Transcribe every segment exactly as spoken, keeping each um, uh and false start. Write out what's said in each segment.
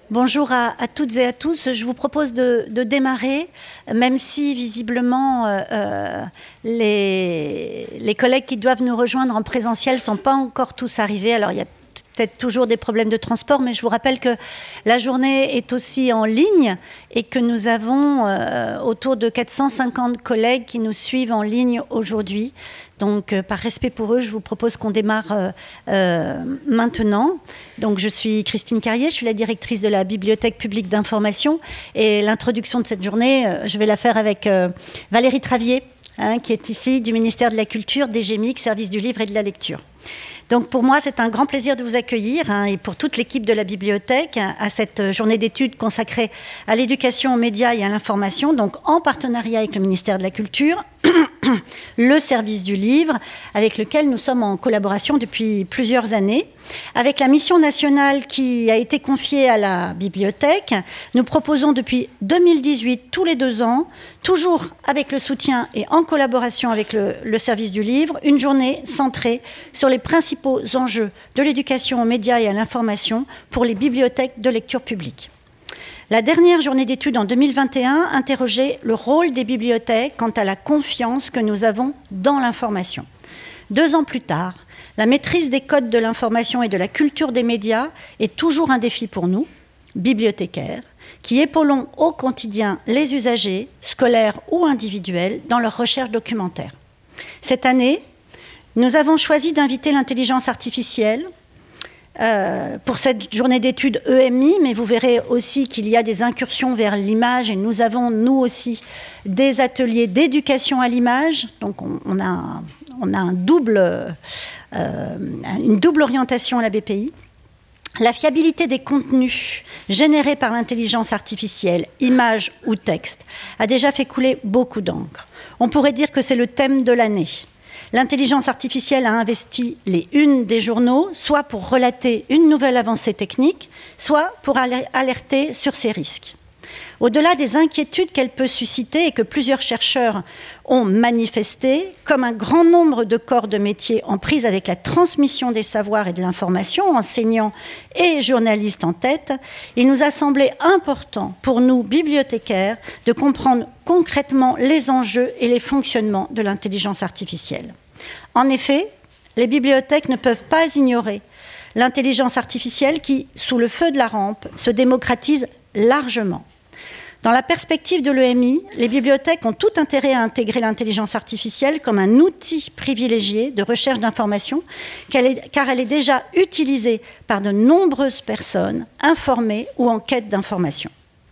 Bonjour à, à toutes et à tous. Je vous propose de, de démarrer, même si visiblement euh, euh, les, les collègues qui doivent nous rejoindre en présentiel ne sont pas encore tous arrivés. Alors il y a peut-être toujours des problèmes de transport, mais je vous rappelle que la journée est aussi en ligne et que nous avons euh, autour de quatre cent cinquante collègues qui nous suivent en ligne aujourd'hui. Donc, euh, par respect pour eux, je vous propose qu'on démarre euh, euh, maintenant. Donc, je suis Christine Carrier, je suis la directrice de la Bibliothèque publique d'information. Et l'introduction de cette journée, euh, je vais la faire avec euh, Valérie Travier, hein, qui est ici du ministère de la Culture, D G M I C, Service du Livre et de la Lecture. Donc pour moi, c'est un grand plaisir de vous accueillir hein, et pour toute l'équipe de la bibliothèque hein, à cette journée d'études consacrée à l'éducation, aux médias et à l'information, donc en partenariat avec le ministère de la Culture, le service du livre, avec lequel nous sommes en collaboration depuis plusieurs années. Avec la mission nationale qui a été confiée à la bibliothèque, nous proposons depuis deux mille dix-huit, tous les deux ans, toujours avec le soutien et en collaboration avec le, le service du livre, une journée centrée sur les principaux enjeux de l'éducation aux médias et à l'information pour les bibliothèques de lecture publique. La dernière journée d'études en deux mille vingt et un interrogeait le rôle des bibliothèques quant à la confiance que nous avons dans l'information. Deux ans plus tard, la maîtrise des codes de l'information et de la culture des médias est toujours un défi pour nous, bibliothécaires, qui épaulons au quotidien les usagers, scolaires ou individuels, dans leurs recherches documentaires. Cette année, nous avons choisi d'inviter l'intelligence artificielle euh, pour cette journée d'études E M I, mais vous verrez aussi qu'il y a des incursions vers l'image et nous avons, nous aussi, des ateliers d'éducation à l'image. Donc on, on, a, on a un double, euh, une double orientation à la B P I. La fiabilité des contenus générés par l'intelligence artificielle, images ou textes, a déjà fait couler beaucoup d'encre. On pourrait dire que c'est le thème de l'année. L'intelligence artificielle a investi les unes des journaux, soit pour relater une nouvelle avancée technique, soit pour alerter sur ces risques. Au-delà des inquiétudes qu'elle peut susciter et que plusieurs chercheurs ont manifestées, comme un grand nombre de corps de métier en prise avec la transmission des savoirs et de l'information, enseignants et journalistes en tête, il nous a semblé important pour nous, bibliothécaires, de comprendre concrètement les enjeux et les fonctionnements de l'intelligence artificielle. En effet, les bibliothèques ne peuvent pas ignorer l'intelligence artificielle qui, sous le feu de la rampe, se démocratise largement. Dans la perspective de l'E M I, les bibliothèques ont tout intérêt à intégrer l'intelligence artificielle comme un outil privilégié de recherche d'information, car elle est déjà utilisée par de nombreuses personnes informées ou en quête d'information.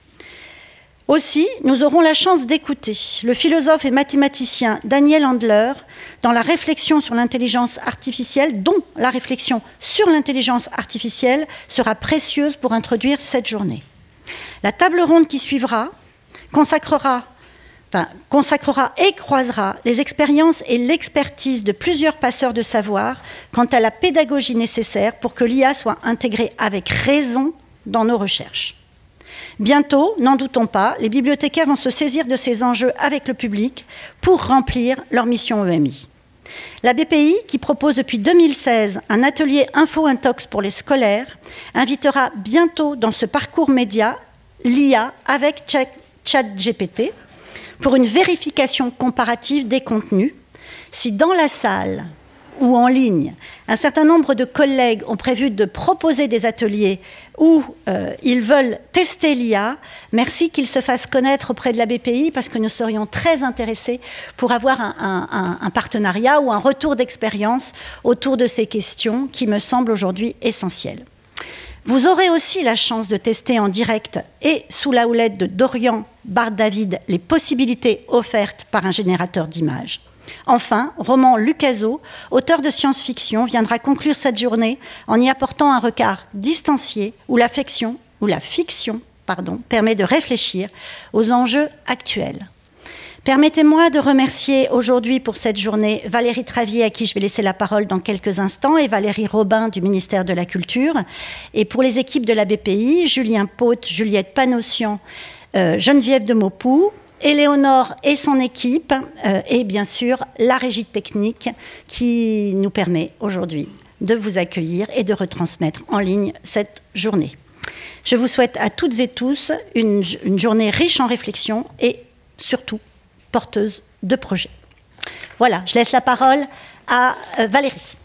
Aussi, nous aurons la chance d'écouter le philosophe et mathématicien Daniel Handler dans la réflexion sur l'intelligence artificielle, dont la réflexion sur l'intelligence artificielle sera précieuse pour introduire cette journée. La table ronde qui suivra consacrera, enfin, consacrera et croisera les expériences et l'expertise de plusieurs passeurs de savoir quant à la pédagogie nécessaire pour que l'I A soit intégrée avec raison dans nos recherches. Bientôt, n'en doutons pas, les bibliothécaires vont se saisir de ces enjeux avec le public pour remplir leur mission E M I. La B P I, qui propose depuis deux mille seize un atelier info-intox pour les scolaires, invitera bientôt dans ce parcours média l'I A avec ChatGPT pour une vérification comparative des contenus. Si dans la salle ou en ligne, un certain nombre de collègues ont prévu de proposer des ateliers où euh, ils veulent tester l'I A, merci qu'ils se fassent connaître auprès de la B P I parce que nous serions très intéressés pour avoir un, un, un partenariat ou un retour d'expérience autour de ces questions qui me semblent aujourd'hui essentielles. Vous aurez aussi la chance de tester en direct et sous la houlette de Dorian Bard-David les possibilités offertes par un générateur d'images. Enfin, Roman Lucaso, auteur de science-fiction, viendra conclure cette journée en y apportant un regard distancié où la fiction, où la fiction pardon, permet de réfléchir aux enjeux actuels. Permettez-moi de remercier aujourd'hui pour cette journée Valérie Travier, à qui je vais laisser la parole dans quelques instants, et Valérie Robin du ministère de la Culture. Et pour les équipes de la B P I, Julien Paute, Juliette Panossian, euh, Geneviève de Maupoux, Éléonore et son équipe, euh, et bien sûr la régie technique qui nous permet aujourd'hui de vous accueillir et de retransmettre en ligne cette journée. Je vous souhaite à toutes et tous une, une journée riche en réflexion et surtout porteuse de projets. Voilà, je laisse la parole à euh, Valérie.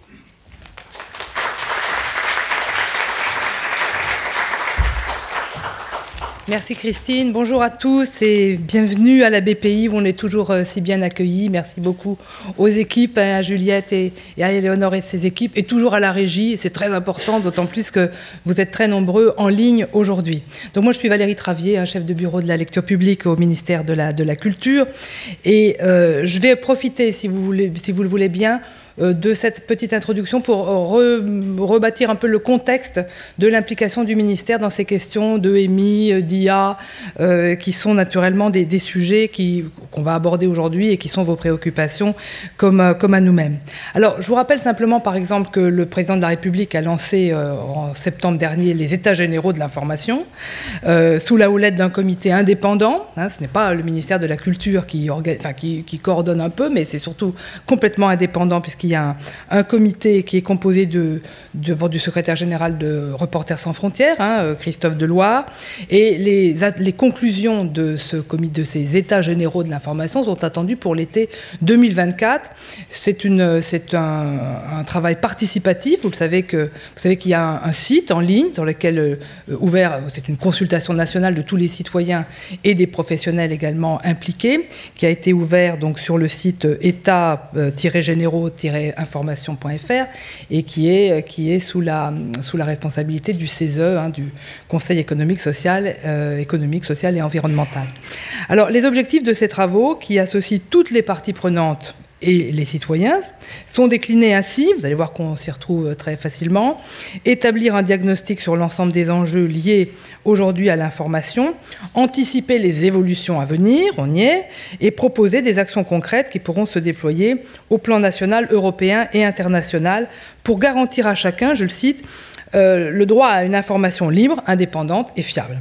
Merci Christine, bonjour à tous et bienvenue à la B P I où on est toujours si bien accueillis. Merci beaucoup aux équipes, à Juliette et à Éléonore et ses équipes, et toujours à la régie. C'est très important, d'autant plus que vous êtes très nombreux en ligne aujourd'hui. Donc moi je suis Valérie Travier, chef de bureau de la lecture publique au ministère de la, de la Culture, et euh, je vais profiter, si vous, voulez, si vous le voulez bien, de cette petite introduction pour re, rebâtir un peu le contexte de l'implication du ministère dans ces questions de E M I, d'I A, euh, qui sont naturellement des, des sujets qui, qu'on va aborder aujourd'hui et qui sont vos préoccupations comme, comme à nous-mêmes. Alors, je vous rappelle simplement, par exemple, que le président de la République a lancé euh, en septembre dernier les États généraux de l'information, euh, sous la houlette d'un comité indépendant. Hein, ce n'est pas le ministère de la Culture qui, orga... enfin, qui, qui coordonne un peu, mais c'est surtout complètement indépendant, puisqu'il Il y a un, un comité qui est composé de, de, du secrétaire général de Reporters sans frontières, hein, Christophe Deloire, et les, les conclusions de, ce comité, de ces états généraux de l'information sont attendues pour l'été deux mille vingt-quatre. C'est, une, c'est un, un travail participatif. Vous le savez que vous savez qu'il y a un, un site en ligne sur lequel euh, ouvert, c'est une consultation nationale de tous les citoyens et des professionnels également impliqués, qui a été ouvert donc sur le site états généraux information point f r et qui est, qui est sous, la, sous la responsabilité du C E S E, hein, du Conseil économique, social, euh, économique, social et environnemental. Alors, les objectifs de ces travaux, qui associent toutes les parties prenantes et les citoyens, sont déclinés ainsi, vous allez voir qu'on s'y retrouve très facilement: établir un diagnostic sur l'ensemble des enjeux liés aujourd'hui à l'information, anticiper les évolutions à venir, on y est, et proposer des actions concrètes qui pourront se déployer au plan national, européen et international pour garantir à chacun, je le cite, euh, le droit à une information libre, indépendante et fiable.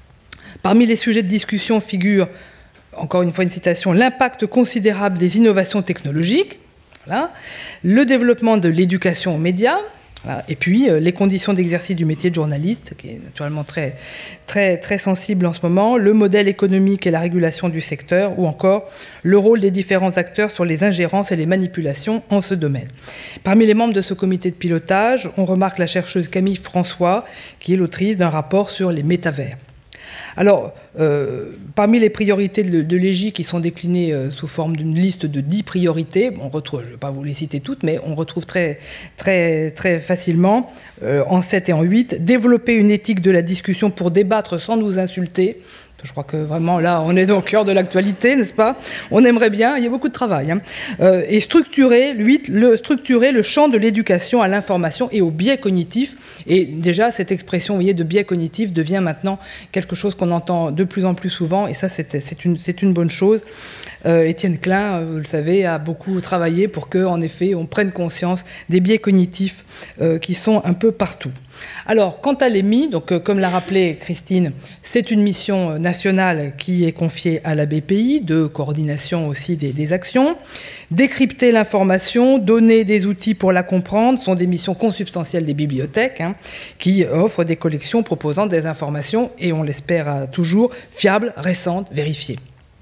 Parmi les sujets de discussion figurent, encore une fois une citation, l'impact considérable des innovations technologiques, voilà, le développement de l'éducation aux médias, voilà, et puis euh, les conditions d'exercice du métier de journaliste, qui est naturellement très, très, très sensible en ce moment, le modèle économique et la régulation du secteur, ou encore le rôle des différents acteurs sur les ingérences et les manipulations en ce domaine. Parmi les membres de ce comité de pilotage, on remarque la chercheuse Camille François, qui est l'autrice d'un rapport sur les métavers. Alors, euh, parmi les priorités de, de l'E G I qui sont déclinées euh, sous forme d'une liste de dix priorités, on retrouve, je ne vais pas vous les citer toutes, mais on retrouve très, très, très facilement, euh, en sept et en huit, développer une éthique de la discussion pour débattre sans nous insulter. Je crois que vraiment, là, on est au cœur de l'actualité, n'est-ce pas? On aimerait bien, il y a beaucoup de travail. Hein. Euh, et structurer, huit, le, structurer le champ de l'éducation à l'information et au biais cognitif. Et déjà, cette expression, vous voyez, de biais cognitif devient maintenant quelque chose qu'on entend de plus en plus souvent. Et ça, c'est, c'est, une, c'est une bonne chose. Euh, Étienne Klein, vous le savez, a beaucoup travaillé pour qu'en effet, on prenne conscience des biais cognitifs euh, qui sont un peu partout. Alors, quant à l'E M I, donc, euh, comme l'a rappelé Christine, c'est une mission nationale qui est confiée à la B P I, de coordination aussi des, des actions. Décrypter l'information, donner des outils pour la comprendre, sont des missions consubstantielles des bibliothèques, hein, qui offrent des collections proposant des informations, et on l'espère toujours, fiables, récentes, vérifiées.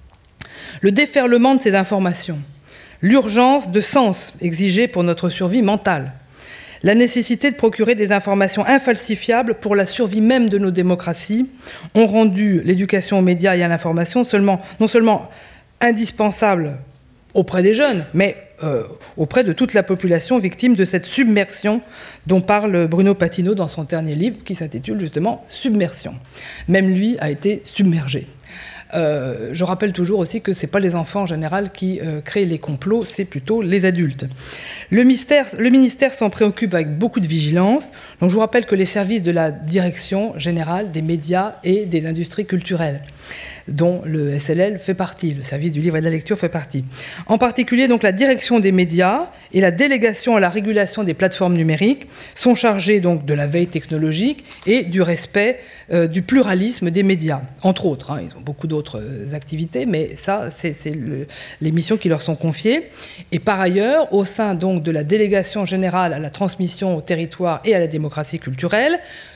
Le déferlement de ces informations, l'urgence de sens exigée pour notre survie mentale, la nécessité de procurer des informations infalsifiables pour la survie même de nos démocraties ont rendu l'éducation aux médias et à l'information seulement, non seulement indispensable auprès des jeunes, mais euh, auprès de toute la population victime de cette submersion dont parle Bruno Patino dans son dernier livre qui s'intitule justement « Submersion ». Même lui a été submergé. Euh, je rappelle toujours aussi que ce n'est pas les enfants en général qui euh, créent les complots, c'est plutôt les adultes. Le ministère, le ministère s'en préoccupe avec beaucoup de vigilance. Donc je vous rappelle que les services de la Direction générale des médias et des industries culturelles, dont le S L L fait partie, le service du livre et de la lecture fait partie. En particulier, donc, la direction des médias et la délégation à la régulation des plateformes numériques sont chargés donc, de la veille technologique et du respect euh, du pluralisme des médias, entre autres. Hein, ils ont beaucoup d'autres euh, activités, mais ça, c'est, c'est le, les missions qui leur sont confiées. Et par ailleurs, au sein donc, de la délégation générale à la transmission au territoire et à la démocratie culturelle,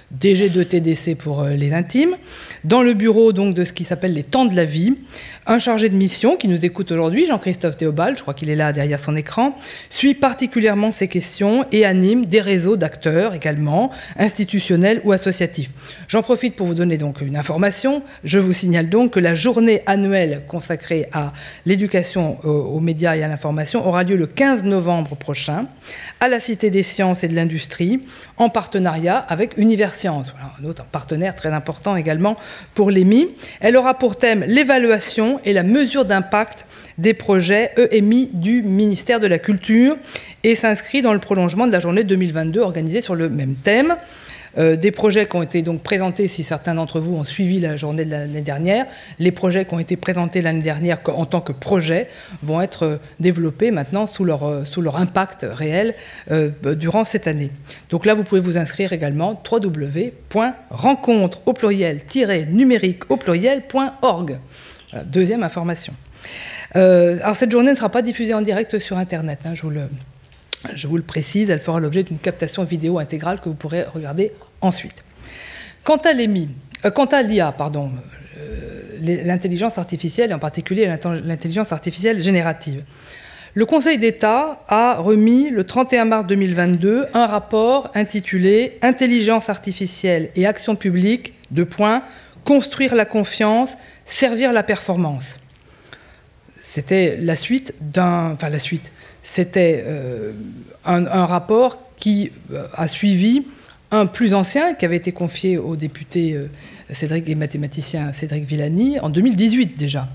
D G deux T D C pour les intimes. Dans le bureau donc de ce qui s'appelle les temps de la vie, un chargé de mission qui nous écoute aujourd'hui, Jean-Christophe Théobald, je crois qu'il est là derrière son écran, suit particulièrement ces questions et anime des réseaux d'acteurs également, institutionnels ou associatifs. J'en profite pour vous donner donc une information. Je vous signale donc que la journée annuelle consacrée à l'éducation aux médias et à l'information aura lieu le quinze novembre prochain à la Cité des Sciences et de l'Industrie, en partenariat avec Universcience, voilà, un autre partenaire très important également pour l'E M I. Elle aura pour thème l'évaluation et la mesure d'impact des projets E M I du ministère de la Culture et s'inscrit dans le prolongement de la journée deux mille vingt-deux organisée sur le même thème. Euh, des projets qui ont été donc présentés, si certains d'entre vous ont suivi la journée de l'année dernière, les projets qui ont été présentés l'année dernière en tant que projets vont être développés maintenant sous leur, sous leur impact réel euh, durant cette année. Donc là, vous pouvez vous inscrire également w w w point rencontre au pluriel numérique au pluriel point org. Voilà, deuxième information. Euh, alors cette journée ne sera pas diffusée en direct sur Internet, hein, je vous le... Je vous le précise, elle fera l'objet d'une captation vidéo intégrale que vous pourrez regarder ensuite. Quant à l'E M I, euh, quant à l'I A, pardon, euh, l'intelligence artificielle, et en particulier l'intelligence artificielle générative, le Conseil d'État a remis le trente et un mars deux mille vingt-deux un rapport intitulé « Intelligence artificielle et action publique, deux points, construire la confiance, servir la performance ». C'était la suite d'un... Enfin, la suite... C'était euh, un, un rapport qui euh, a suivi un plus ancien qui avait été confié au député euh, Cédric et mathématicien Cédric Villani en deux mille dix-huit déjà.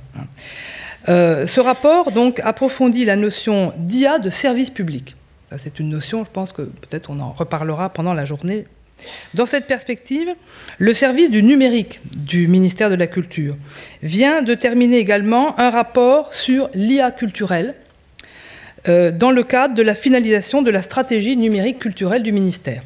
Euh, ce rapport donc approfondit la notion d'I A de service public. Ça, c'est une notion, je pense que peut-être on en reparlera pendant la journée. Dans cette perspective, le service du numérique du ministère de la Culture vient de terminer également un rapport sur l'I A culturelle, Euh, dans le cadre de la finalisation de la stratégie numérique culturelle du ministère.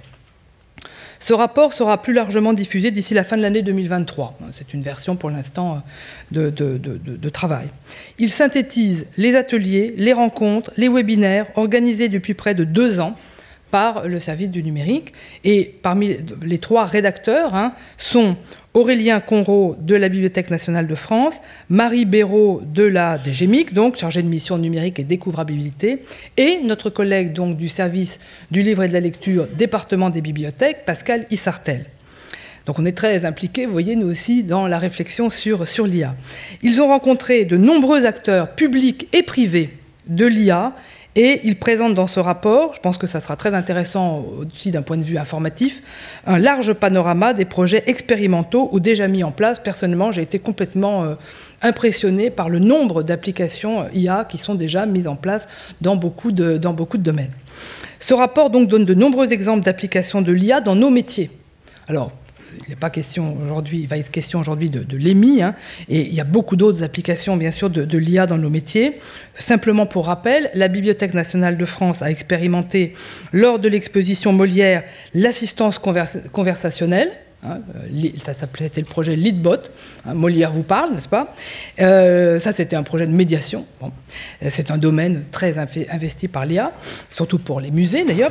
Ce rapport sera plus largement diffusé d'ici la fin de l'année deux mille vingt-trois. C'est une version pour l'instant de, de, de, de travail. Il synthétise les ateliers, les rencontres, les webinaires organisés depuis près de deux ans par le service du numérique. Et parmi les trois rédacteurs hein, sont Aurélien Conrault de la Bibliothèque nationale de France, Marie Béraud de la D G M I C, donc chargée de mission numérique et découvrabilité, et notre collègue donc du service du livre et de la lecture, département des bibliothèques, Pascal Issartel. Donc on est très impliqués, vous voyez, nous aussi, dans la réflexion sur, sur l'I A. Ils ont rencontré de nombreux acteurs publics et privés de l'I A, et ils présentent dans ce rapport, je pense que ça sera très intéressant aussi d'un point de vue informatif, un large panorama des projets expérimentaux ou déjà mis en place. Personnellement, j'ai été complètement euh, impressionné par le nombre d'applications I A qui sont déjà mises en place dans beaucoup de, dans beaucoup de domaines. Ce rapport donc donne de nombreux exemples d'applications de l'I A dans nos métiers. Alors, il n'est pas question aujourd'hui, il va être question aujourd'hui de, de l'E M I, hein, et il y a beaucoup d'autres applications, bien sûr, de, de l'I A dans nos métiers. Simplement pour rappel, la Bibliothèque nationale de France a expérimenté, lors de l'exposition Molière, l'assistance conversa- conversationnelle. Hein, ça s'appelait, c'était le projet Leadbot. Hein, Molière vous parle, n'est-ce pas euh, Ça, c'était un projet de médiation. Bon, c'est un domaine très investi par l'I A, surtout pour les musées, d'ailleurs.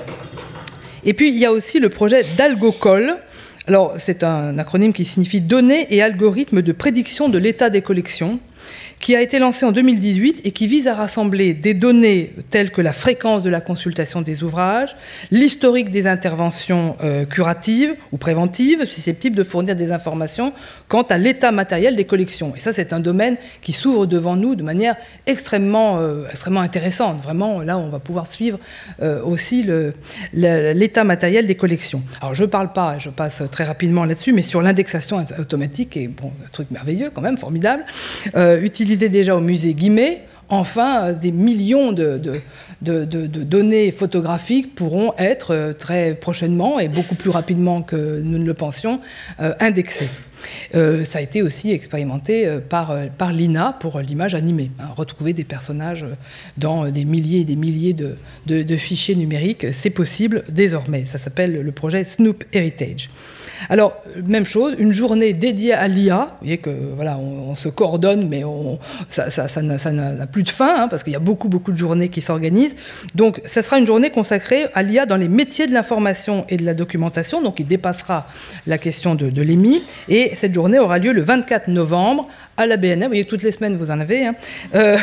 Et puis, il y a aussi le projet d'AlgoCol. Alors, c'est un acronyme qui signifie « Données et algorithmes de prédiction de l'état des collections », qui a été lancé en deux mille dix-huit et qui vise à rassembler des données telles que la fréquence de la consultation des ouvrages, l'historique des interventions euh, curatives ou préventives, susceptibles de fournir des informations quant à l'état matériel des collections. Et ça, c'est un domaine qui s'ouvre devant nous de manière extrêmement, euh, extrêmement intéressante. Vraiment, là, on va pouvoir suivre euh, aussi le, le, l'état matériel des collections. Alors, je ne parle pas, je passe très rapidement là-dessus, mais sur l'indexation automatique, et bon, un truc merveilleux quand même, formidable, euh, utilisé déjà au musée Guimet, enfin, des millions de, de, de, de, de données photographiques pourront être très prochainement et beaucoup plus rapidement que nous ne le pensions, euh, indexées. Euh, ça a été aussi expérimenté par, par l'I N A pour l'image animée. Hein, retrouver des personnages dans des milliers et des milliers de, de, de fichiers numériques, c'est possible désormais. Ça s'appelle le projet Snoop Heritage. Alors, même chose, une journée dédiée à l'I A. Vous voyez que voilà, on, on se coordonne, mais on, ça, ça, ça, n'a, ça n'a plus de fin, hein, parce qu'il y a beaucoup, beaucoup de journées qui s'organisent. Donc, ça sera une journée consacrée à l'I A dans les métiers de l'information et de la documentation, donc il dépassera la question de, de l'E M I. Et cette journée aura lieu le vingt-quatre novembre à la B N M. Vous voyez, toutes les semaines, vous en avez. Hein. Euh,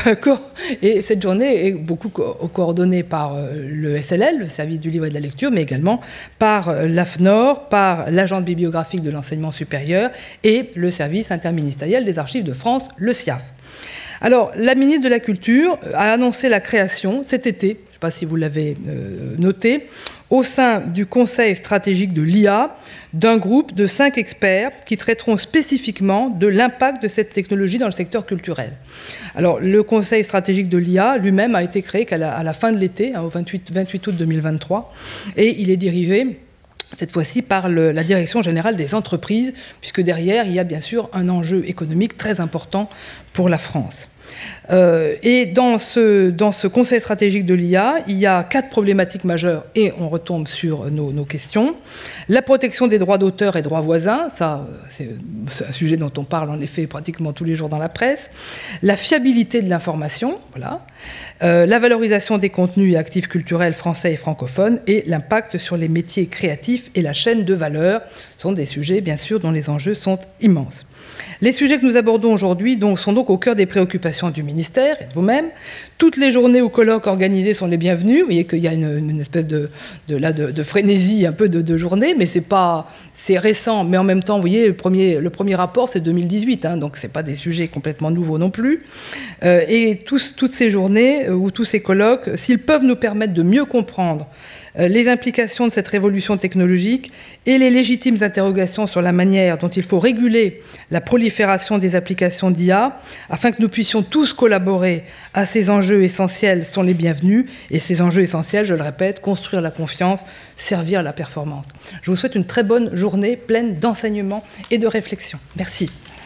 et cette journée est beaucoup co- coordonnée par le S L L, le service du livre et de la lecture, mais également par l'A F N O R, par l'Agence bibliographique de l'enseignement supérieur et le service interministériel des archives de France, le S I A F. Alors, la ministre de la Culture a annoncé la création cet été, je ne sais pas si vous l'avez euh, noté, au sein du Conseil stratégique de l'I A, d'un groupe de cinq experts qui traiteront spécifiquement de l'impact de cette technologie dans le secteur culturel. Alors, le Conseil stratégique de l'I A lui-même a été créé qu'à la, à la fin de l'été, hein, au vingt-huit, vingt-huit août deux mille vingt-trois, et il est dirigé cette fois-ci par le, la Direction générale des entreprises, puisque derrière, il y a bien sûr un enjeu économique très important pour la France. Euh, et dans ce, dans ce Conseil stratégique de l'I A, il y a quatre problématiques majeures, et on retombe sur nos, nos questions. La protection des droits d'auteur et droits voisins, ça, c'est, c'est un sujet dont on parle en effet pratiquement tous les jours dans la presse. La fiabilité de l'information, voilà. Euh, la valorisation des contenus et actifs culturels français et francophones, et l'impact sur les métiers créatifs et la chaîne de valeur sont des sujets, bien sûr, dont les enjeux sont immenses. Les sujets que nous abordons aujourd'hui donc, sont donc au cœur des préoccupations du ministère et de vous-même. Toutes les journées ou colloques organisés sont les bienvenus. Vous voyez qu'il y a une, une espèce de, de, là, de, de frénésie un peu de, de journée, mais c'est, pas, c'est récent. Mais en même temps, vous voyez, le premier, le premier rapport, c'est deux mille dix-huit, hein, donc ce n'est pas des sujets complètement nouveaux non plus. Euh, et tous, toutes ces journées euh, ou tous ces colloques, s'ils peuvent nous permettre de mieux comprendre les implications de cette révolution technologique et les légitimes interrogations sur la manière dont il faut réguler la prolifération des applications d'I A afin que nous puissions tous collaborer à ces enjeux essentiels sont les bienvenus. Et ces enjeux essentiels, je le répète, construire la confiance, servir la performance. Je vous souhaite une très bonne journée pleine d'enseignements et de réflexion. Merci.